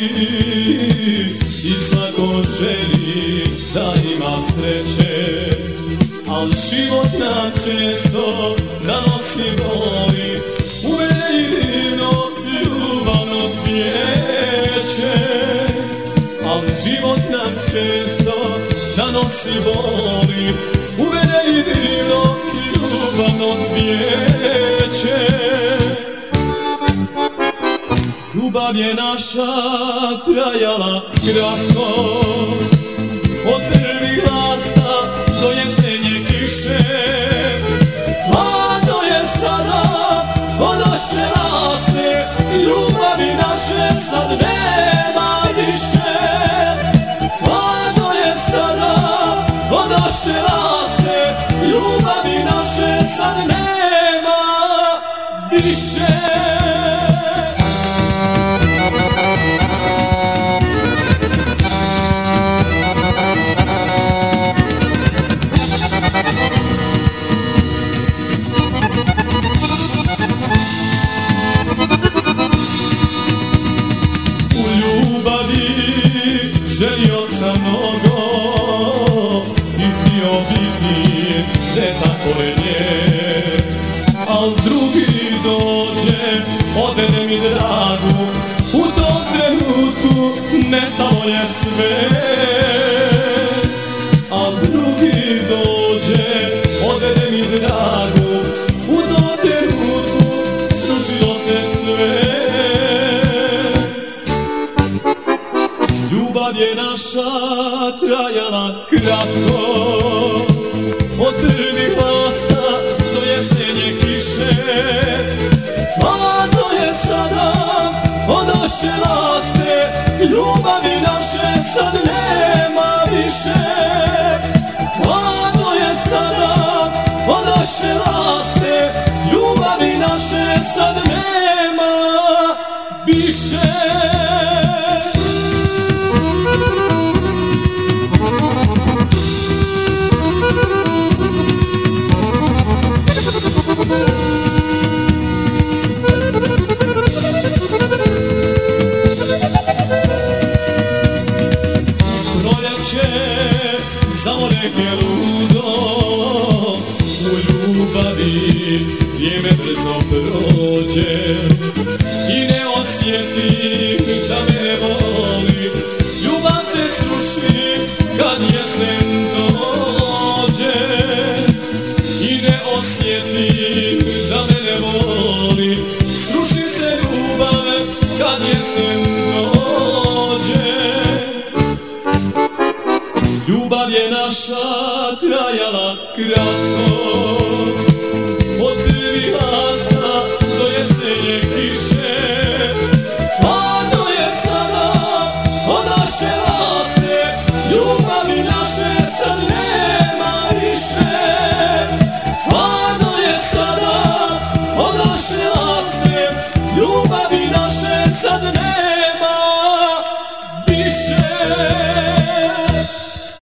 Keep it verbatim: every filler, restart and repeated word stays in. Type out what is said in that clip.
i svako želi da ima sreće, al život nam često nanosi boli. U mene i divno ljubavno cvijeće, al život nam često nanosi boli. U mene i divno ljubavno cvijeće. Ljubav je naša trajala kratko, od prvih lasta do jesenje kiše. Hladno je sada od naše laste, ljubavi naše sad nema više. Hladno je sada od naše laste, ljubavi naše sad nema više. Želio sam mnogo i htio biti sretan pored nje, al drugi dođe, odvede mi dragu. U tom trenutku nestalo je sve, al drugi dođe, odvede mi dragu. U tom trenutku srušilo se sve. Ljubav je naša trajala kratko, od prvih lasta do jesenje kiše. Hladno je sada od naše laste, ljubavi naše sad nema više. Hladno je sada od naše laste, ljubavi naše sad nema više. Zavolek je ludo, u ljubavi vrijeme brzo prođe i ne osjetim da me ne voli. Ljubav se sruši kad jesen dođe i ne osjetim da me ne voli. Sruši se ljubav kad jesen dođe. Ljubav je naša trajala kratko,